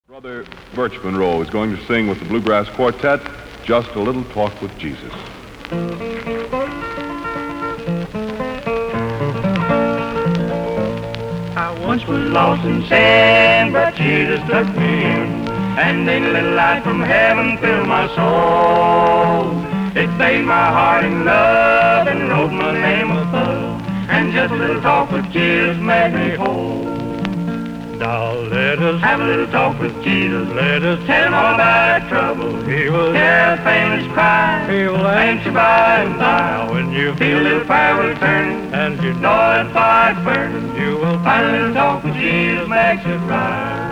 Brother Birch Monroe is going to sing with the Bluegrass Quartet, Just a Little Talk with Jesus. I once was lost in sin, but Jesus took me in, and then a little light from heaven filled my soul. It bathed my heart in love and wrote my name above, and just a little talk with Jesus made me whole. Now let us have a little talk with Jesus. Let us tell him all about our trouble. He will hear our faintest cry. He will answer by and by. When you feel a little fire will turn, and you know that fire's burning, you will find a little talk with Jesus makes it right.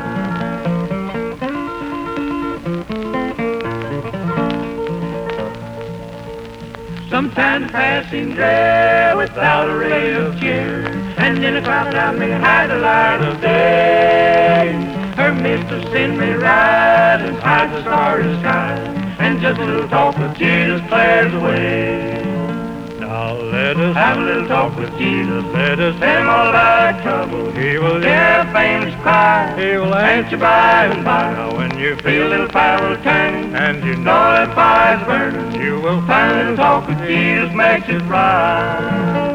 Sometimes passing there without a ray of cheer, and in a cloud I may hide the light of day. Her mist will send me right and hide the starry sky, and just a little talk with Jesus clears the way. Now let us have a little talk with Jesus. Let us tell him all about our trouble. He will hear our famous cry. He will answer by and by. Now when you feel a little fire will turn, and you know that fire's burning, you will find a little talk with Jesus makes it right.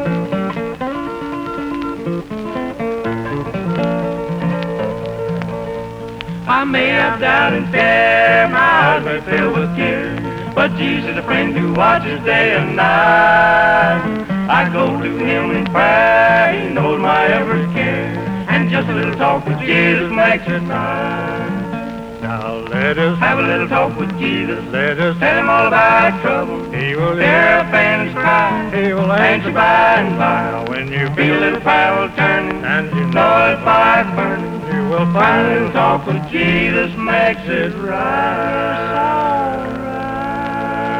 I may have doubt and fear, my eyes may fill with tears, but Jesus is a friend who watches day and night. I go to him in prayer, he knows my every care, and just a little talk with Jesus makes it right. Now let us have a little talk with Jesus. Let us tell him all about our trouble. He will hear our faintest cry. He will answer by and by. Now when you feel a little fire will turn, and you know that fire's burning, you will find a little talk with Jesus makes it right.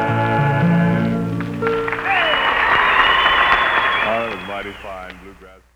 Oh, that was mighty fine, Bluegrass.